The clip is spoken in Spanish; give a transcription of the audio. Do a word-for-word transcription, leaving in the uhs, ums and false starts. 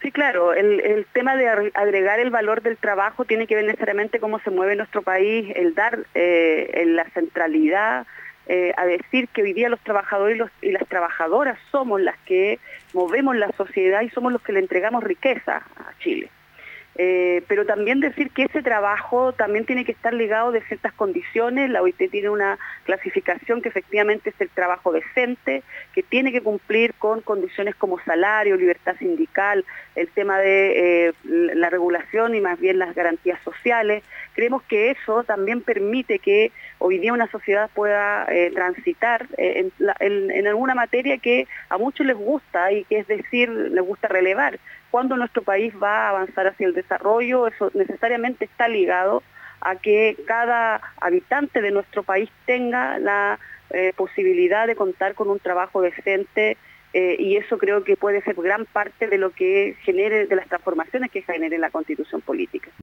Sí, claro, el, el tema de agregar el valor del trabajo tiene que ver necesariamente cómo se mueve nuestro país, el dar eh, la centralidad eh, a decir que hoy día los trabajadores y, los, y las trabajadoras somos las que movemos la sociedad y somos los que le entregamos riqueza a Chile. Eh, pero también decir que ese trabajo también tiene que estar ligado de ciertas condiciones. La O I T tiene una clasificación que efectivamente es el trabajo decente, que tiene que cumplir con condiciones como salario, libertad sindical, el tema de eh, la regulación y más bien las garantías sociales. Creemos que eso también permite que hoy día una sociedad pueda eh, transitar eh, en, la, en, en alguna materia que a muchos les gusta y que es decir, les gusta relevar. Cuando nuestro país va a avanzar hacia el desarrollo, eso necesariamente está ligado a que cada habitante de nuestro país tenga la eh, posibilidad de contar con un trabajo decente eh, y eso creo que puede ser gran parte de lo que genere, de las transformaciones que genere la Constitución política.